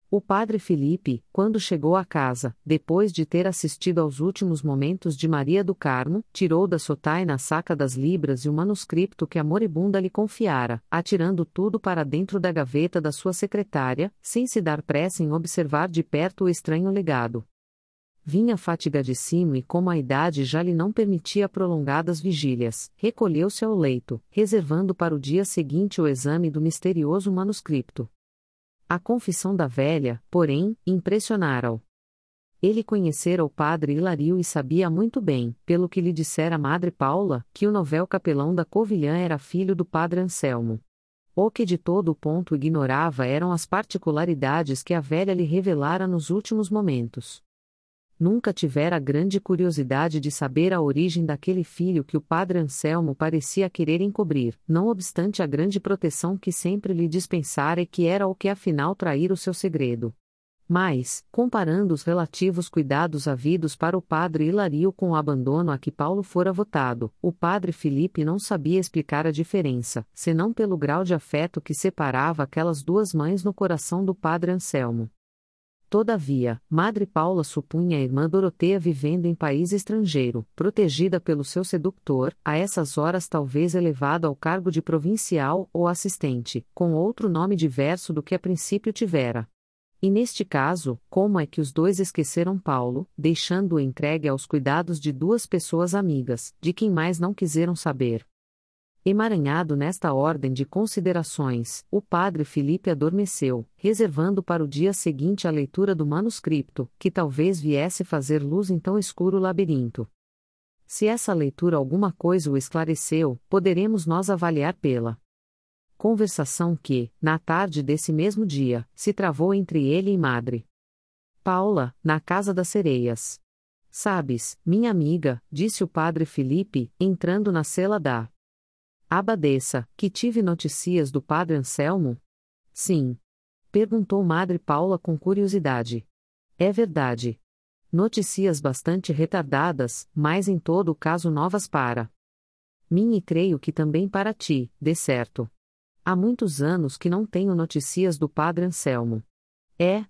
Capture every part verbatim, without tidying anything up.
O padre Filipe, quando chegou à casa, depois de ter assistido aos últimos momentos de Maria do Carmo, tirou da sotaina a saca das libras e o manuscrito que a moribunda lhe confiara, atirando tudo para dentro da gaveta da sua secretária, sem se dar pressa em observar de perto o estranho legado. Vinha fatigadíssimo e, como a idade já lhe não permitia prolongadas vigílias, recolheu-se ao leito, reservando para o dia seguinte o exame do misterioso manuscrito. A confissão da velha, porém, impressionara-o. Ele conhecera o padre Hilario e sabia muito bem, pelo que lhe dissera a madre Paula, que o novel capelão da Covilhã era filho do padre Anselmo. O que de todo o ponto ignorava eram as particularidades que a velha lhe revelara nos últimos momentos. Nunca tivera grande curiosidade de saber a origem daquele filho que o padre Anselmo parecia querer encobrir, não obstante a grande proteção que sempre lhe dispensara e que era o que afinal traíra o seu segredo. Mas, comparando os relativos cuidados havidos para o padre Hilario com o abandono a que Paulo fora votado, o padre Filipe não sabia explicar a diferença, senão pelo grau de afeto que separava aquelas duas mães no coração do padre Anselmo. Todavia, Madre Paula supunha a irmã Doroteia vivendo em país estrangeiro, protegida pelo seu sedutor, a essas horas talvez elevado ao cargo de provincial ou assistente, com outro nome diverso do que a princípio tivera. E neste caso, como é que os dois esqueceram Paulo, deixando-o entregue aos cuidados de duas pessoas amigas, de quem mais não quiseram saber? Emaranhado nesta ordem de considerações, o padre Filipe adormeceu, reservando para o dia seguinte a leitura do manuscrito, que talvez viesse fazer luz em tão escuro labirinto. Se essa leitura alguma coisa o esclareceu, poderemos nós avaliar pela conversação que, na tarde desse mesmo dia, se travou entre ele e Madre Paula, na Casa das Sereias. Sabes, minha amiga, disse o padre Filipe, entrando na cela da abadesa, que tive notícias do padre Anselmo? Sim. Perguntou Madre Paula com curiosidade. É verdade. Notícias bastante retardadas, mas em todo o caso novas para mim e creio que também para ti, de certo. Há muitos anos que não tenho notícias do padre Anselmo. É?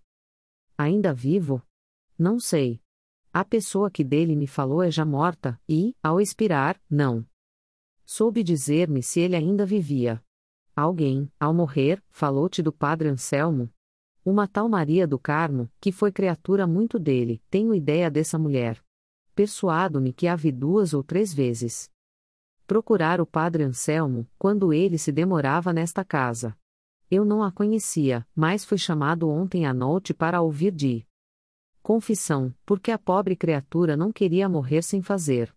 Ainda vivo? Não sei. A pessoa que dele me falou é já morta, e, ao expirar, não soube dizer-me se ele ainda vivia. Alguém, ao morrer, falou-te do padre Anselmo? Uma tal Maria do Carmo, que foi criatura muito dele, tenho ideia dessa mulher. Persuado-me que a vi duas ou três vezes procurar o padre Anselmo, quando ele se demorava nesta casa. Eu não a conhecia, mas fui chamado ontem à noite para ouvir de confissão, porque a pobre criatura não queria morrer sem fazer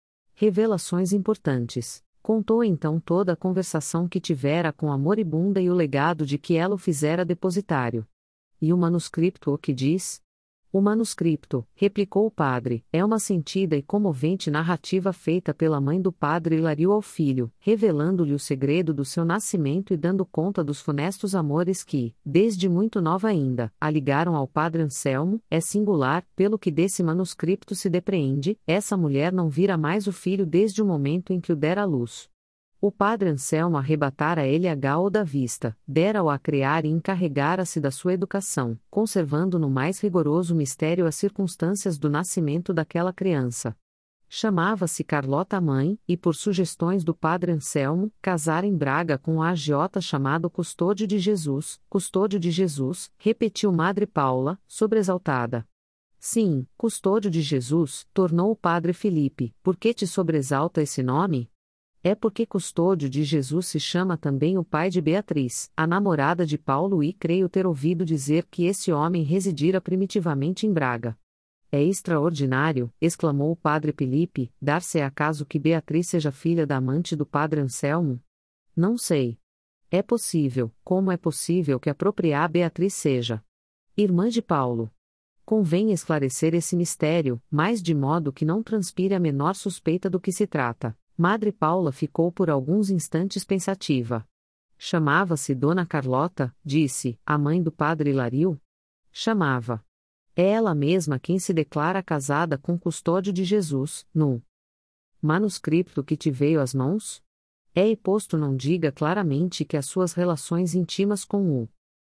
revelações importantes. Contou então toda a conversação que tivera com a moribunda e o legado de que ela o fizera depositário. E o manuscrito o que diz? O manuscrito, replicou o padre, é uma sentida e comovente narrativa feita pela mãe do padre Hilario ao filho, revelando-lhe o segredo do seu nascimento e dando conta dos funestos amores que, desde muito nova ainda, a ligaram ao padre Anselmo. É singular, pelo que desse manuscrito se depreende, essa mulher não vira mais o filho desde o momento em que o dera à luz. O padre Anselmo arrebatara a ele a gal da vista, dera-o a criar e encarregara-se da sua educação, conservando no mais rigoroso mistério as circunstâncias do nascimento daquela criança. Chamava-se Carlota a mãe, e por sugestões do padre Anselmo, casara em Braga com um agiota chamado Custódio de Jesus. Custódio de Jesus, repetiu Madre Paula, sobreexaltada. Sim, Custódio de Jesus, tornou o padre Filipe, por que te sobreexalta esse nome? É porque Custódio de Jesus se chama também o pai de Beatriz, a namorada de Paulo, e creio ter ouvido dizer que esse homem residira primitivamente em Braga. É extraordinário, exclamou o padre Filipe, dar-se acaso que Beatriz seja filha da amante do padre Anselmo? Não sei. É possível, como é possível que a própria Beatriz seja irmã de Paulo? Convém esclarecer esse mistério, mas de modo que não transpire a menor suspeita do que se trata. Madre Paula ficou por alguns instantes pensativa. Chamava-se Dona Carlota, disse, a mãe do padre Hilario? Chamava. É ela mesma quem se declara casada com Custódio de Jesus, no manuscrito que te veio às mãos? É e posto não diga claramente que as suas relações íntimas com o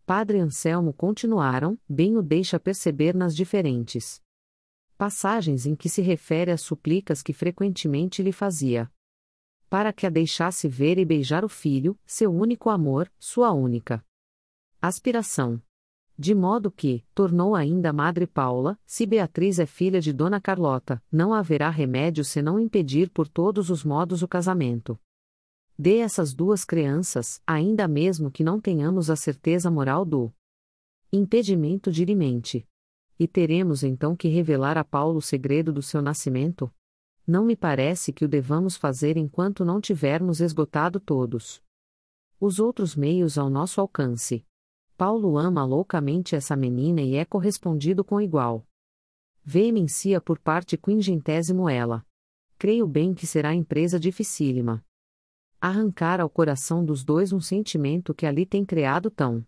Padre Anselmo continuaram, bem o deixa perceber nas diferentes passagens em que se refere às súplicas que frequentemente lhe fazia, para que a deixasse ver e beijar o filho, seu único amor, sua única aspiração. De modo que, tornou ainda Madre Paula, se Beatriz é filha de Dona Carlota, não haverá remédio senão impedir por todos os modos o casamento. Dê essas duas crianças, ainda mesmo que não tenhamos a certeza moral do impedimento dirimente. E teremos então que revelar a Paulo o segredo do seu nascimento? Não me parece que o devamos fazer enquanto não tivermos esgotado todos os outros meios ao nosso alcance. Paulo ama loucamente essa menina e é correspondido com igual veemência por parte quingentésimo ela. Creio bem que será empresa dificílima arrancar ao coração dos dois um sentimento que ali tem criado tão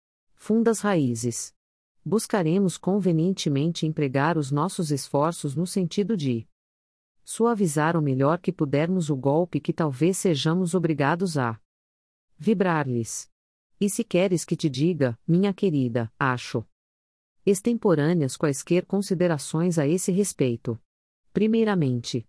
fundas raízes. Buscaremos convenientemente empregar os nossos esforços no sentido de suavizar o melhor que pudermos o golpe que talvez sejamos obrigados a vibrar-lhes. E se queres que te diga, minha querida, acho extemporâneas quaisquer considerações a esse respeito. Primeiramente,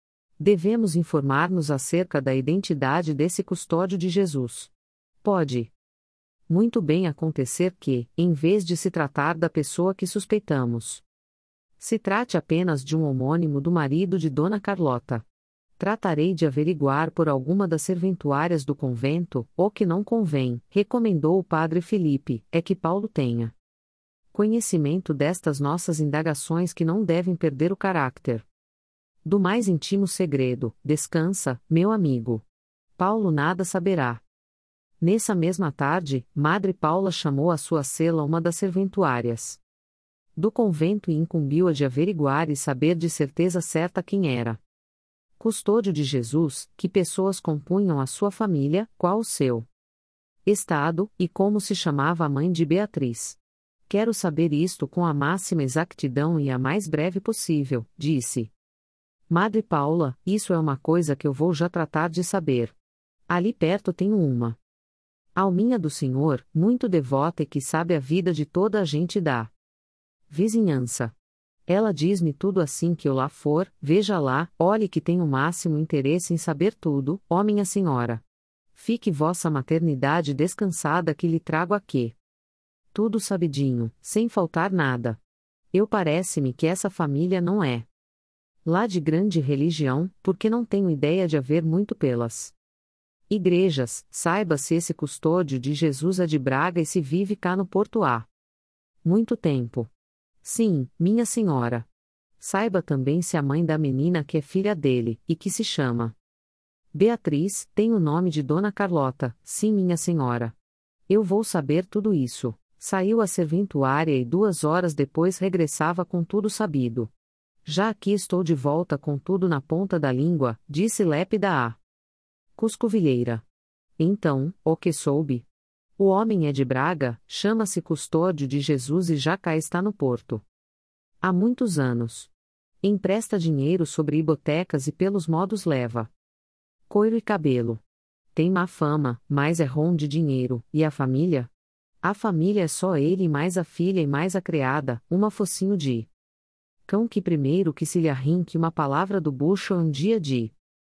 devemos informar-nos acerca da identidade desse custódio de Jesus. Pode muito bem acontecer que, em vez de se tratar da pessoa que suspeitamos, se trate apenas de um homônimo do marido de Dona Carlota. Tratarei de averiguar por alguma das serventuárias do convento, o que não convém, recomendou o padre Felipe, é que Paulo tenha conhecimento destas nossas indagações que não devem perder o caráter do mais íntimo segredo. Descansa, meu amigo. Paulo nada saberá. Nessa mesma tarde, Madre Paula chamou à sua cela uma das serventuárias do convento e incumbiu-a de averiguar e saber de certeza certa quem era custódio de Jesus, que pessoas compunham a sua família, qual o seu estado, e como se chamava a mãe de Beatriz. Quero saber isto com a máxima exactidão e a mais breve possível, disse Madre Paula. Isso é uma coisa que eu vou já tratar de saber. Ali perto tenho uma alminha do Senhor, muito devota e que sabe a vida de toda a gente da vizinhança. Ela diz-me tudo assim que eu lá for, veja lá, olhe que tenho o máximo interesse em saber tudo, ó minha senhora. Fique vossa maternidade descansada que lhe trago aqui tudo sabidinho, sem faltar nada. Eu parece-me que essa família não é lá de grande religião, porque não tenho ideia de haver muito pelas igrejas. Saiba se esse custódio de Jesus é de Braga e se vive cá no Porto há muito tempo. Sim, minha senhora. Saiba também se a mãe da menina que é filha dele, e que se chama Beatriz, tem o nome de Dona Carlota. Sim, minha senhora. Eu vou saber tudo isso. Saiu a serventuária e duas horas depois regressava com tudo sabido. Já aqui estou de volta com tudo na ponta da língua, disse lépida a cuscovilheira. Então, o que soube? O homem é de Braga, chama-se Custódio de Jesus e já cá está no Porto há muitos anos. Empresta dinheiro sobre hipotecas e pelos modos leva couro e cabelo. Tem má fama, mas é rom de dinheiro. E a família? A família é só ele e mais a filha e mais a criada, uma focinho de cão que primeiro que se lhe arrinque uma palavra do bucho é um dia de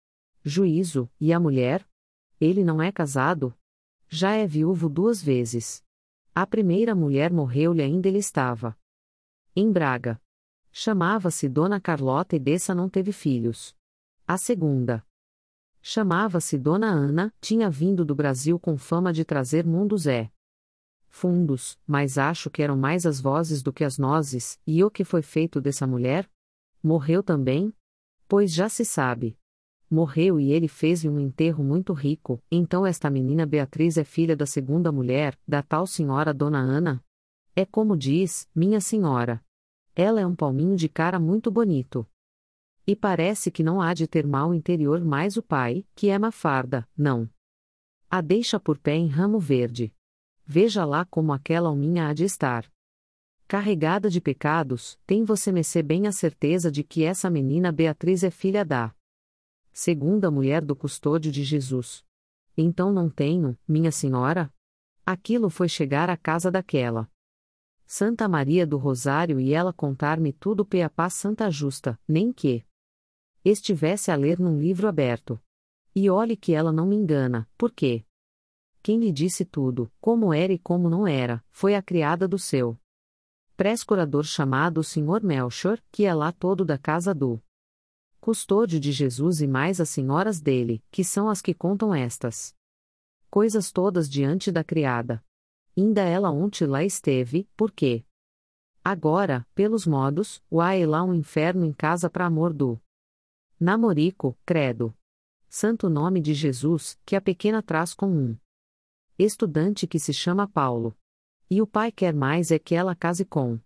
juízo. E a mulher? Ele não é casado? Já é viúvo duas vezes. A primeira mulher morreu-lhe ainda ele estava em Braga. Chamava-se Dona Carlota e dessa não teve filhos. A segunda chamava-se Dona Ana, tinha vindo do Brasil com fama de trazer mundos é fundos, mas acho que eram mais as vozes do que as nozes. E o que foi feito dessa mulher? Morreu também? Pois já se sabe. Morreu e ele fez-lhe um enterro muito rico. Então esta menina Beatriz é filha da segunda mulher, da tal senhora Dona Ana? É como diz, minha senhora. Ela é um palminho de cara muito bonito. E parece que não há de ter mal interior mais o pai, que é Mafarda, não. A deixa por pé em ramo verde. Veja lá como aquela alminha há de estar carregada de pecados. Tem você mecê bem a certeza de que essa menina Beatriz é filha da segunda mulher do custódio de Jesus. Então não tenho, minha senhora? Aquilo foi chegar à casa daquela Santa Maria do Rosário e ela contar-me tudo peapá Santa Justa, nem que estivesse a ler num livro aberto. E olhe que ela não me engana, por quê? Quem lhe disse tudo, como era e como não era, foi a criada do seu pré-curador chamado o senhor Melchor, que é lá todo da casa do custódio de Jesus e mais as senhoras dele, que são as que contam estas coisas todas diante da criada. Inda ela ontem lá esteve, por quê? Agora, pelos modos, uai lá um inferno em casa pra amor do namorico, credo. Santo nome de Jesus, que a pequena traz com um estudante que se chama Paulo. E o pai quer mais é que ela case com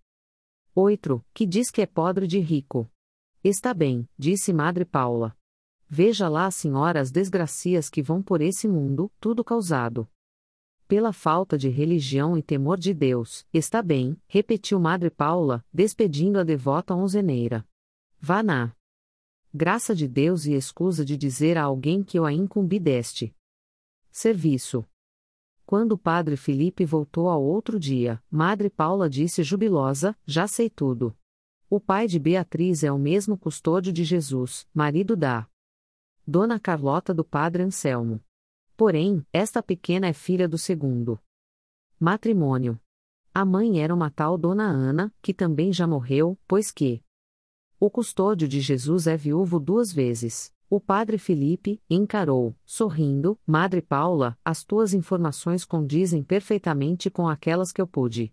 outro, que diz que é podre de rico. Está bem, disse Madre Paula. Veja lá a senhora as desgracias que vão por esse mundo, tudo causado pela falta de religião e temor de Deus. Está bem, repetiu Madre Paula, despedindo a devota onzeneira. Vá na graça de Deus e escusa de dizer a alguém que eu a incumbi deste serviço. Quando o padre Felipe voltou ao outro dia, Madre Paula disse jubilosa, já sei tudo. O pai de Beatriz é o mesmo custódio de Jesus, marido da Dona Carlota do padre Anselmo. Porém, esta pequena é filha do segundo matrimônio. A mãe era uma tal Dona Ana, que também já morreu, pois que o custódio de Jesus é viúvo duas vezes. O padre Felipe encarou, sorrindo, Madre Paula, as tuas informações condizem perfeitamente com aquelas que eu pude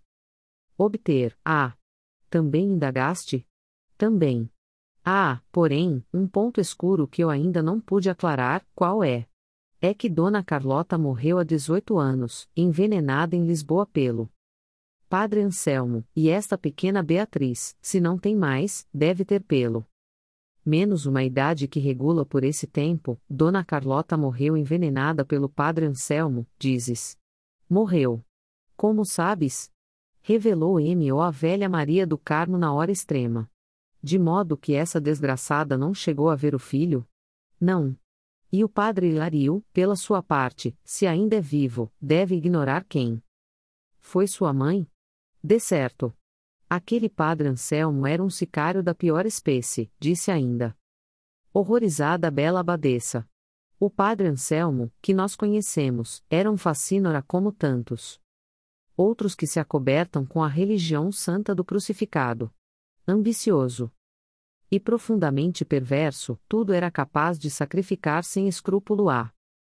obter. Ah! Também indagaste? Também. Ah, porém, um ponto escuro que eu ainda não pude aclarar, qual é? É que Dona Carlota morreu há dezoito anos, envenenada em Lisboa pelo padre Anselmo, e esta pequena Beatriz, se não tem mais, deve ter pelo menos uma idade que regula por esse tempo. Dona Carlota morreu envenenada pelo padre Anselmo, dizes. Morreu. Como sabes? Revelou M.O. a velha Maria do Carmo na hora extrema. De modo que essa desgraçada não chegou a ver o filho? Não. E o padre Hilário, pela sua parte, se ainda é vivo, deve ignorar quem foi sua mãe? De certo. Aquele padre Anselmo era um sicário da pior espécie, disse ainda. Horrorizada a bela abadesa. O padre Anselmo, que nós conhecemos, era um facínora como tantos outros que se acobertam com a religião santa do crucificado. Ambicioso e profundamente perverso, tudo era capaz de sacrificar sem escrúpulo a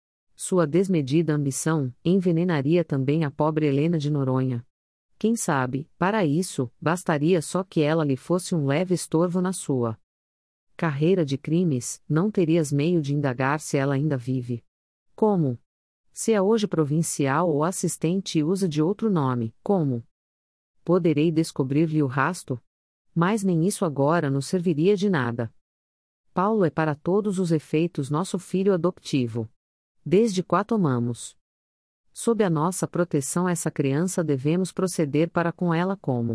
sua desmedida ambição, envenenaria também a pobre Helena de Noronha. Quem sabe, para isso, bastaria só que ela lhe fosse um leve estorvo na sua carreira de crimes. Não terias meio de indagar se ela ainda vive. Como? Se é hoje provincial ou assistente e usa de outro nome, como? Poderei descobrir-lhe o rasto? Mas nem isso agora nos serviria de nada. Paulo é para todos os efeitos nosso filho adoptivo. Desde qua tomamos sob a nossa proteção essa criança, devemos proceder para com ela como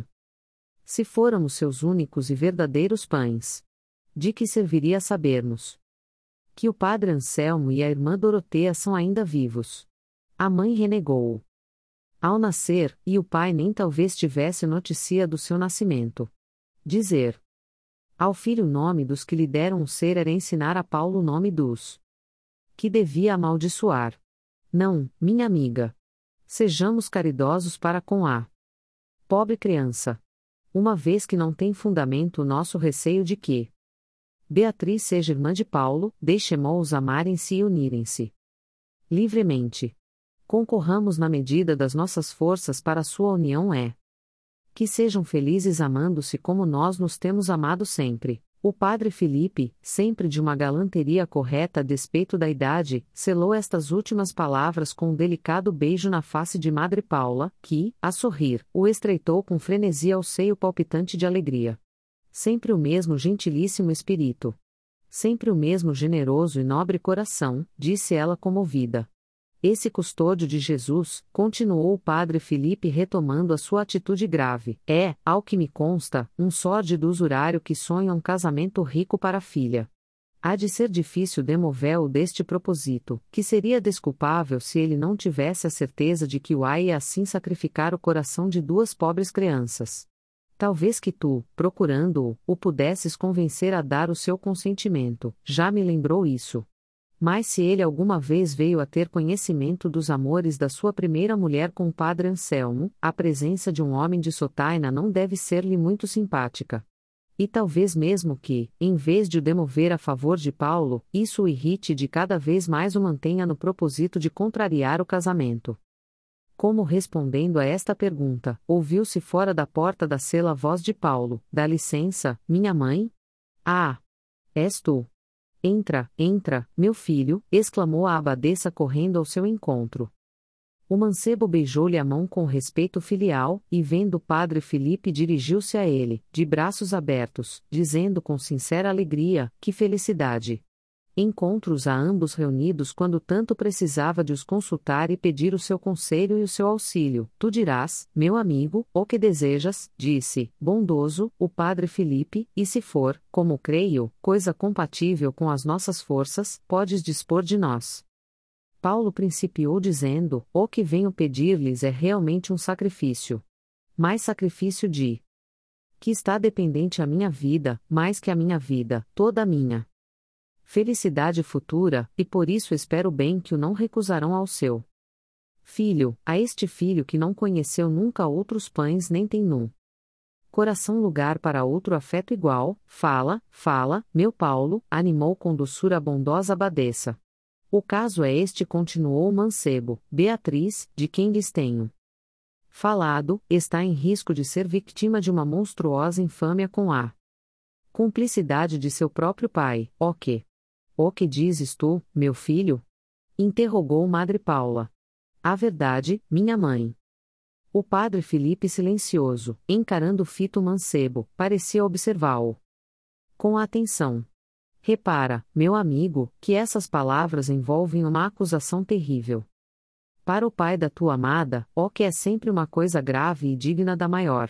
se fôramos seus únicos e verdadeiros pães. De que serviria sabermos que o padre Anselmo e a irmã Doroteia são ainda vivos? A mãe renegou-o ao nascer, e o pai nem talvez tivesse notícia do seu nascimento. Dizer ao filho o nome dos que lhe deram o ser era ensinar a Paulo o nome dos que devia amaldiçoar. Não, minha amiga. Sejamos caridosos para com a pobre criança. Uma vez que não tem fundamento o nosso receio de que Beatriz seja irmã de Paulo, deixemo-os amarem-se e unirem-se livremente. Concorramos na medida das nossas forças para sua união é. Que sejam felizes amando-se como nós nos temos amado sempre. O padre Felipe, sempre de uma galanteria correta a despeito da idade, selou estas últimas palavras com um delicado beijo na face de Madre Paula, que, a sorrir, o estreitou com frenesi ao seio palpitante de alegria. Sempre o mesmo gentilíssimo espírito. Sempre o mesmo generoso e nobre coração, disse ela comovida. Esse custódio de Jesus, continuou o padre Felipe retomando a sua atitude grave, é, ao que me consta, um sórdido usurário que sonha um casamento rico para a filha Há de ser difícil demovê-lo deste propósito, que seria desculpável se ele não tivesse a certeza de que o ai ia assim sacrificar o coração de duas pobres crianças. Talvez que tu, procurando-o, o pudesses convencer a dar o seu consentimento, já me lembrou isso. Mas se ele alguma vez veio a ter conhecimento dos amores da sua primeira mulher com o padre Anselmo, a presença de um homem de Sotaina não deve ser-lhe muito simpática. E talvez mesmo que, em vez de o demover a favor de Paulo, isso o irrite e de cada vez mais o mantenha no propósito de contrariar o casamento. Como respondendo a esta pergunta, ouviu-se fora da porta da cela a voz de Paulo: "Dá licença, minha mãe?" "Ah! És tu. Entra, entra, meu filho", exclamou a abadesa correndo ao seu encontro. O mancebo beijou-lhe a mão com respeito filial, e vendo o padre Filipe dirigiu-se a ele, de braços abertos, dizendo com sincera alegria: "Que felicidade! Encontro-os a ambos reunidos quando tanto precisava de os consultar e pedir o seu conselho e o seu auxílio. Tu dirás, meu amigo, o que desejas?", disse, bondoso, o padre Filipe, "e se for, como creio, coisa compatível com as nossas forças, podes dispor de nós." Paulo principiou dizendo: "O que venho pedir-lhes é realmente um sacrifício. Mais sacrifício de que está dependente a minha vida, mais que a minha vida, toda a minha felicidade futura, e por isso espero bem que o não recusarão ao seu filho, a este filho que não conheceu nunca outros pães nem tem num coração lugar para outro afeto igual. Fala, fala, meu Paulo", animou com doçura a bondosa abadesa. "O caso é este", continuou o mancebo: "Beatriz, de quem lhes tenho falado, está em risco de ser vítima de uma monstruosa infâmia com a cumplicidade de seu próprio pai." "O que? O que dizes tu, meu filho?" interrogou Madre Paula. "A verdade, minha mãe." O padre Filipe, silencioso, encarando fito o mancebo, parecia observá-lo com atenção. "Repara, meu amigo, que essas palavras envolvem uma acusação terrível. Para o pai da tua amada, ó, que é sempre uma coisa grave e digna da maior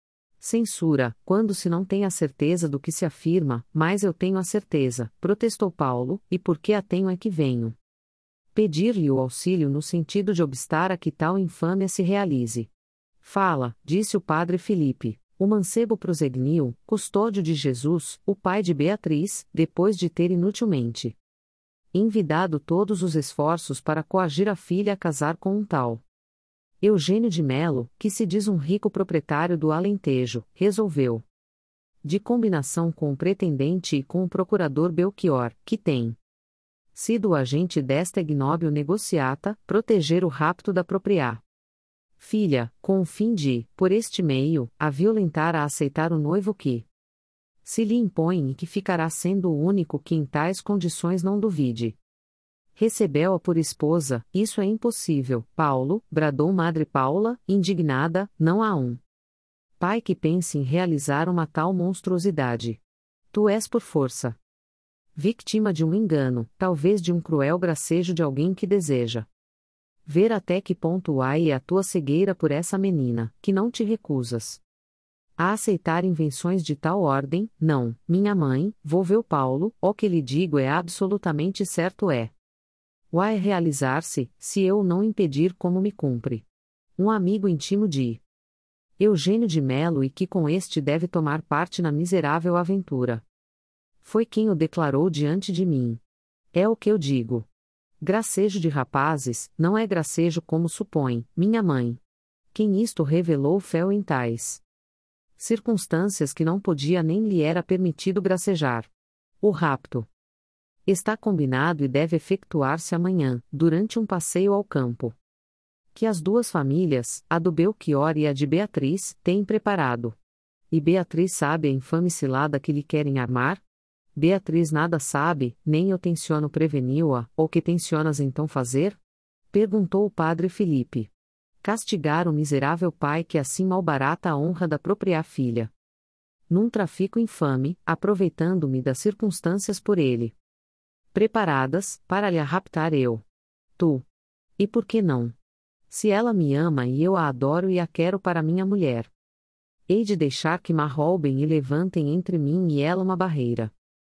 censura, quando se não tem a certeza do que se afirma, mas eu tenho a certeza", protestou Paulo, "e porque a tenho é que venho pedir-lhe o auxílio no sentido de obstar a que tal infâmia se realize." "Fala", disse o padre Filipe. O mancebo prosseguiu: "Custódio de Jesus, o pai de Beatriz, depois de ter inutilmente envidado todos os esforços para coagir a filha a casar com um tal Eugênio de Melo, que se diz um rico proprietário do Alentejo, resolveu, de combinação com o pretendente e com o procurador Belchior, que tem sido o agente desta ignóbil negociata, proteger o rapto da propriedade filha, com o fim de, por este meio, a violentar a aceitar o noivo que se lhe impõe e que ficará sendo o único que em tais condições não duvide. Recebeu-a por esposa, isso é impossível, Paulo", bradou Madre Paula, indignada, "não há um pai que pense em realizar uma tal monstruosidade. Tu és por força vítima de um engano, talvez de um cruel gracejo de alguém que deseja ver até que ponto há e a tua cegueira por essa menina, que não te recusas a aceitar invenções de tal ordem. Não, minha mãe", volveu Paulo, "o que lhe digo é absolutamente certo, é o é realizar-se, se eu o não impedir como me cumpre. Um amigo íntimo de Eugênio de Melo e que com este deve tomar parte na miserável aventura. Foi quem o declarou diante de mim. É o que eu digo. Gracejo de rapazes, não é gracejo como supõe, minha mãe. Quem isto revelou fel em tais circunstâncias que não podia nem lhe era permitido gracejar. O rapto está combinado e deve efetuar-se amanhã, durante um passeio ao campo que as duas famílias, a do Belchior e a de Beatriz, têm preparado. E Beatriz sabe a infame cilada que lhe querem armar? Beatriz nada sabe, nem eu tenciono preveni-la, ou que tencionas então fazer? Perguntou o padre Filipe. Castigar o miserável pai que assim malbarata a honra da própria filha. Num trafico infame, aproveitando-me das circunstâncias por ele preparadas, para lhe raptar eu. Tu. E por que não? Se ela me ama e eu a adoro e a quero para minha mulher, hei de deixar que me roubem e levantem entre mim e ela uma barreira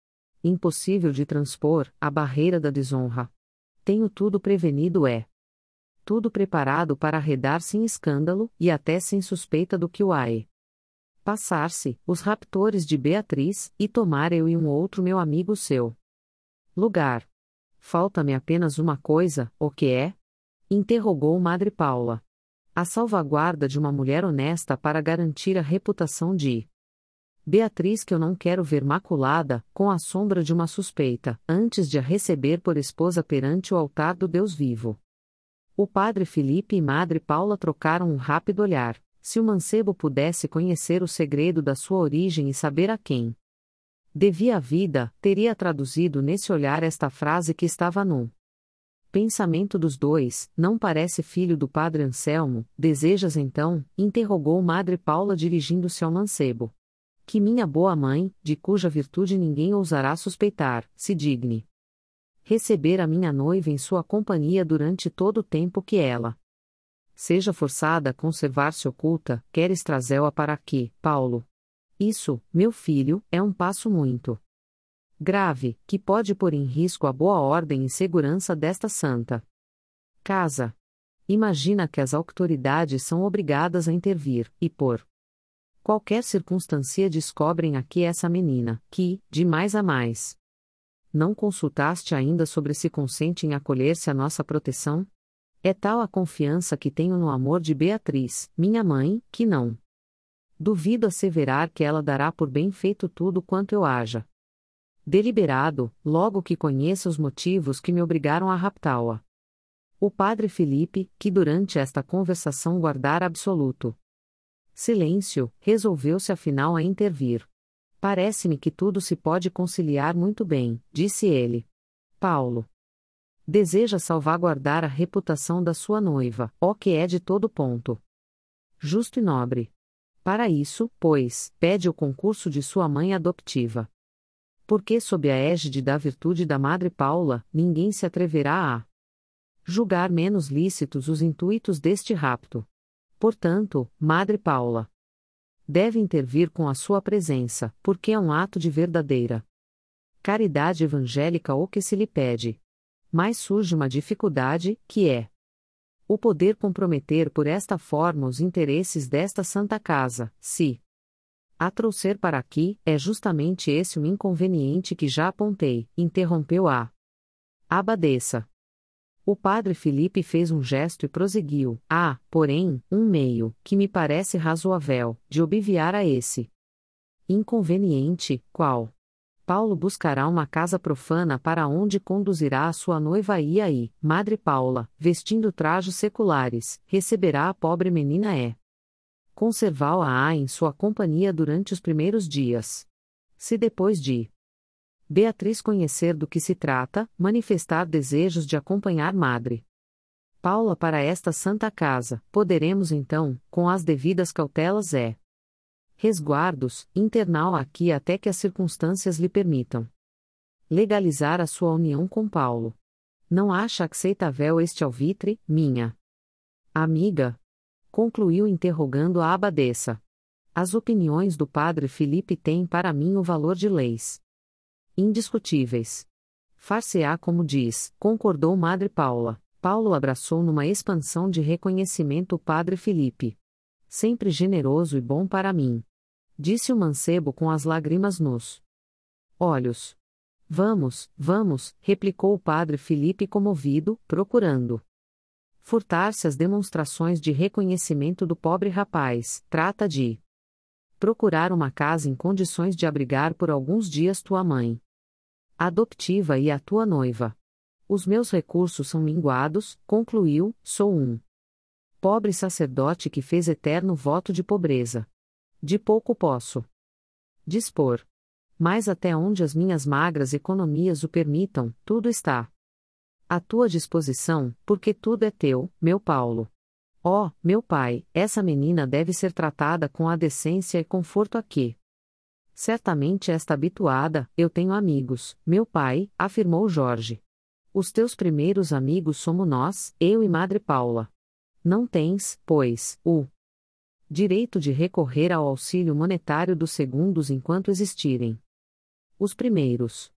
impossível de transpor, a barreira da desonra. Tenho tudo prevenido é. Tudo preparado para arredar sem escândalo, e até sem suspeita do que o há. Passar-se, os raptores de Beatriz, e tomar eu e um outro meu amigo seu lugar. Falta-me apenas uma coisa, o que é? Interrogou Madre Paula. A salvaguarda de uma mulher honesta para garantir a reputação de Beatriz, que eu não quero ver maculada, com a sombra de uma suspeita, antes de a receber por esposa perante o altar do Deus vivo. O padre Felipe e Madre Paula trocaram um rápido olhar. Se o mancebo pudesse conhecer o segredo da sua origem e saber a quem devia a vida, teria traduzido nesse olhar esta frase que estava no pensamento dos dois: não parece filho do padre Anselmo, desejas então? Interrogou Madre Paula dirigindo-se ao mancebo. Que minha boa mãe, de cuja virtude ninguém ousará suspeitar, se digne receber a minha noiva em sua companhia durante todo o tempo que ela seja forçada a conservar-se oculta, queres trazê-la para aqui, Paulo? Isso, meu filho, é um passo muito grave, que pode pôr em risco a boa ordem e segurança desta santa casa. Imagina que as autoridades são obrigadas a intervir, e por qualquer circunstância descobrem aqui essa menina, que, de mais a mais, não consultaste ainda sobre se consente em acolher-se à nossa proteção? É tal a confiança que tenho no amor de Beatriz, minha mãe, que não duvido asseverar que ela dará por bem feito tudo quanto eu haja deliberado, logo que conheça os motivos que me obrigaram a raptá-la. O padre Felipe, que durante esta conversação guardara absoluto silêncio, resolveu-se afinal a intervir. Parece-me que tudo se pode conciliar muito bem, disse ele. Paulo deseja salvaguardar a reputação da sua noiva, o que é de todo ponto justo e nobre. Para isso, pois, pede o concurso de sua mãe adotiva. Porque sob a égide da virtude da Madre Paula, ninguém se atreverá a julgar menos lícitos os intuitos deste rapto. Portanto, Madre Paula deve intervir com a sua presença, porque é um ato de verdadeira caridade evangélica o que se lhe pede. Mas surge uma dificuldade, que é o poder comprometer por esta forma os interesses desta Santa Casa. Se a trouxer para aqui, é justamente esse o inconveniente que já apontei, interrompeu a abadesa. O padre Felipe fez um gesto e prosseguiu: há, porém, um meio, que me parece razoável, de obviar a esse inconveniente, qual? Paulo buscará uma casa profana para onde conduzirá a sua noiva e aí, Madre Paula, vestindo trajos seculares, receberá a pobre menina é. Conservá-la em sua companhia durante os primeiros dias. Se depois de Beatriz conhecer do que se trata, manifestar desejos de acompanhar Madre Paula para esta santa casa, poderemos então, com as devidas cautelas é. resguardos, interná-la aqui até que as circunstâncias lhe permitam legalizar a sua união com Paulo. Não acha aceitável este alvitre, minha amiga? Concluiu interrogando a abadesa. As opiniões do padre Felipe têm para mim o valor de leis indiscutíveis. Far-se-á como diz, concordou Madre Paula. Paulo abraçou numa expansão de reconhecimento o padre Felipe. Sempre generoso e bom para mim, disse o mancebo com as lágrimas nos olhos. Vamos, vamos, replicou o padre Felipe comovido, procurando furtar-se as demonstrações de reconhecimento do pobre rapaz. Trata de procurar uma casa em condições de abrigar por alguns dias tua mãe adoptiva e a tua noiva. Os meus recursos são minguados, concluiu, sou um pobre sacerdote que fez eterno voto de pobreza. De pouco posso dispor. Mas até onde as minhas magras economias o permitam, tudo está à tua disposição, porque tudo é teu, meu Paulo. Ó, oh, meu pai, essa menina deve ser tratada com a decência e conforto a que certamente está habituada. Eu tenho amigos, meu pai, afirmou Jorge. Os teus primeiros amigos somos nós, eu e Madre Paula. Não tens, pois, o direito de recorrer ao auxílio monetário dos segundos enquanto existirem os primeiros.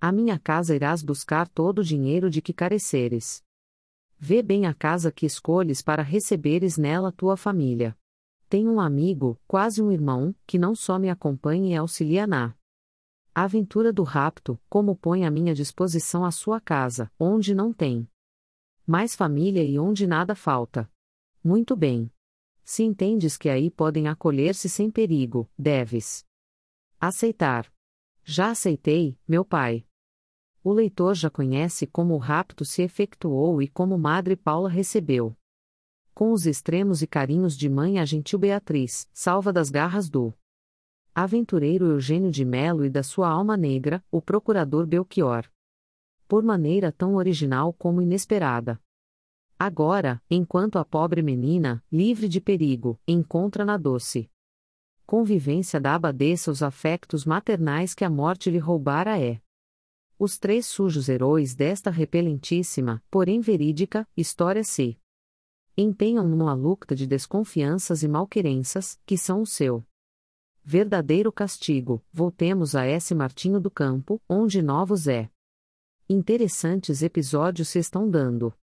A minha casa irás buscar todo o dinheiro de que careceres. Vê bem a casa que escolhes para receberes nela tua família. Tenho um amigo, quase um irmão, que não só me acompanha e auxilia na aventura do rapto, como põe à minha disposição a sua casa, onde não tem mais família e onde nada falta. Muito bem. Se entendes que aí podem acolher-se sem perigo, deves aceitar. Já aceitei, meu pai. O leitor já conhece como o rapto se efetuou e como Madre Paula recebeu. Com os extremos e carinhos de mãe a gentil Beatriz, salva das garras do aventureiro Eugênio de Melo e da sua alma negra, o procurador Belchior. Por maneira tão original como inesperada. Agora, enquanto a pobre menina, livre de perigo, encontra na doce convivência da abadesa os afectos maternais que a morte lhe roubara é. Os três sujos heróis desta repelentíssima, porém verídica, história se empenham numa luta de desconfianças e malquerenças, que são o seu verdadeiro castigo. Voltemos a esse Martinho do Campo, onde novos é. Interessantes episódios se estão dando.